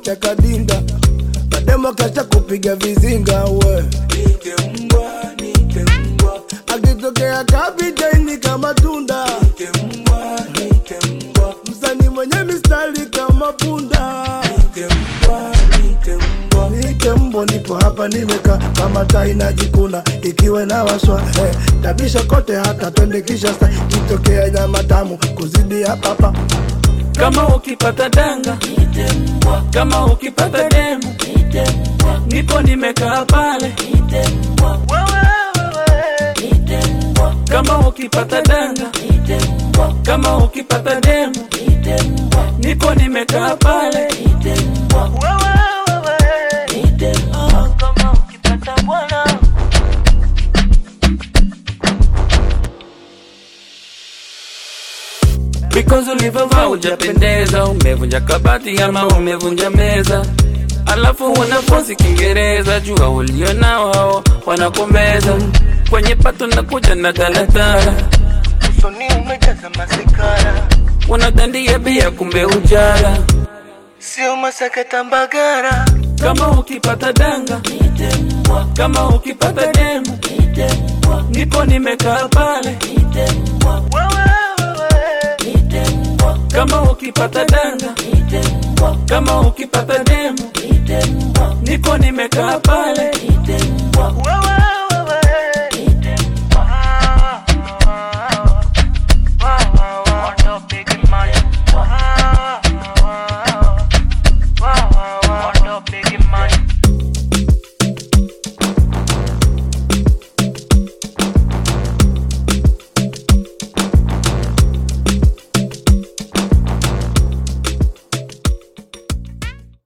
chakadinda mademo kacha kupiga vizinga we nite mbwa akitokea kapitaini kama tunda nite mbwa msanii mwenye mistari kama punda nite mbwa nipo hapa nimeka kama tai najikuna ikiwe na waswa tabisha kote hata twende kisha sta kitokea nyama tamu kuzidi hapa kama ukipata danga nite mbwa kama ukipata demu nipo nimekaa pale nite mbwa kama ukipata danga nite mbwa kama ukipata demu nipo nimekaa pale nite mbwa kama ukipata bwana because ulivovaa hujapendeza umevunja kabati ama umevunja meza alafu wanafunzi Kiingereza jua ulionao hao wanakomeza kwenye pato nakuja na talatala usoni umejaza masikara wanadandia bia kumbe ujara sio masakata mbagara kama ukipata danga nite mbwa kama ukipata demu nipo nimekaa pale nite mbwa kama ukipata danga nite mbwa kama ukipata demu nite mbwa nipo nimekaa pale